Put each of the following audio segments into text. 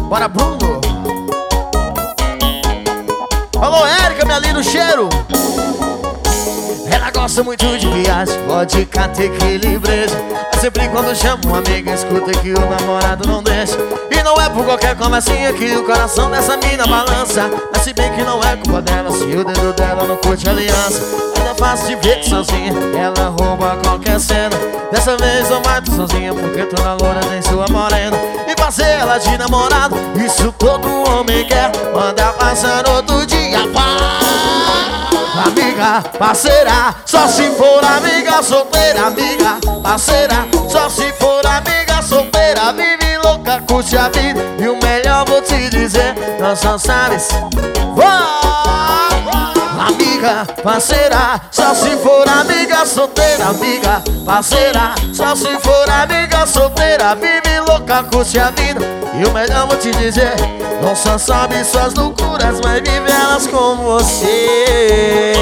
Bora, Bruno. Alô, Érica, minha linda, cheiro. Ela gosta muito de viagem, vodka, tequila e breja. Mas sempre quando chama uma amiga, escuta que o namorado não deixa. E não é por qualquer conversinha que o coração dessa mina balança. Mas se bem que não é culpa dela, se o dedo dela não curte a aliança. Ainda é fácil de ver que sozinha ela rouba qualquer cena. Dessa vez não vai tu sozinha, porque toda loura tem sua morena. E fazer ela de namorado, isso todo homem quer. Manda passar outro dia, amiga, parceira, só se for amiga solteira. Amiga, parceira, só se for amiga solteira. Vive louca, curte a vida. E o melhor vou te dizer, não só sabes. Amiga, parceira, só se for amiga solteira. Amiga, parceira, só se for amiga solteira. Vive louca, curte a vida. E o melhor vou te dizer, não só sabe suas loucuras, mas vive elas com você.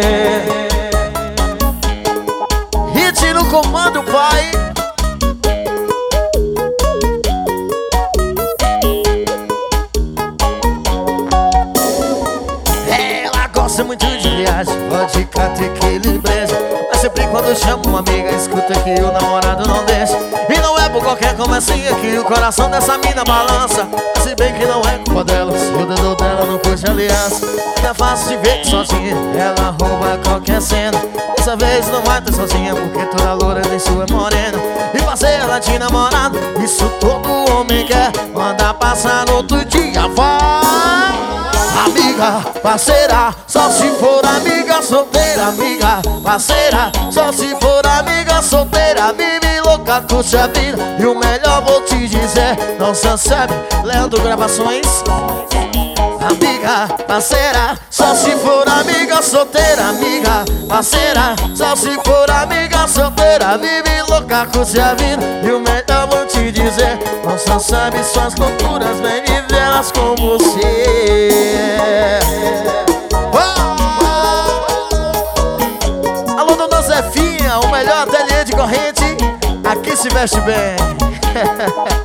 Hit no comando, pai. Ela gosta muito de viagem, vodka, tequila e breja. Mas sempre quando chama uma amiga, escuta que o namorado não deixa. E não é por qualquer conversinha que o coração dessa mina balança. Se bem que não é culpa dela, se o dedo dela não curte aliança. É fácil de ver que sozinha ela rouba qualquer cena. Dessa vez não vai ter sozinha, porque toda loura tem sua morena. E fazer ela de namorado, isso todo homem quer. Manda passar no outro dia, vai. Amiga, parceira, só se for amiga solteira. Amiga, parceira, só se for amiga solteira. Vive louca, curte a vida. E o melhor vou te dizer, não se sabe, Leandro Gravações. Amiga, parceira, só se for amiga solteira. Amiga, parceira, só se for amiga solteira. Vive louca, curte a vida. E o melhor vou te dizer, não só sabe suas loucuras, vem viver elas com você. Alô, dona Zefinha, o melhor ateliê de corrente. Aqui se veste bem.